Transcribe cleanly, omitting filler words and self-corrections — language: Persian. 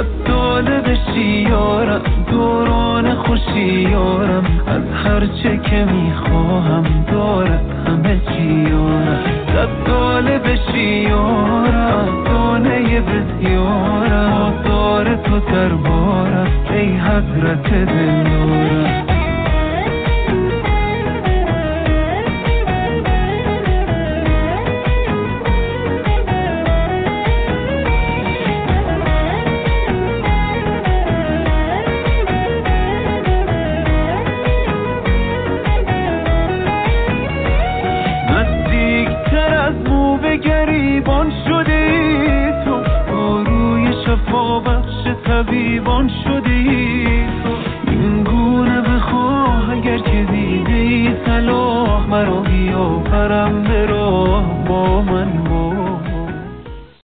صد ساله بشی یارم، دوران خوشی یارم، از هر چه که میخواهم دارد همه چی یارم. صد ساله بشی یارم، دانه بسیارم، آثار تو دربارم ای حضرت دلارم. گریبان شدی تو روی شفا بخش طبیبان شدی.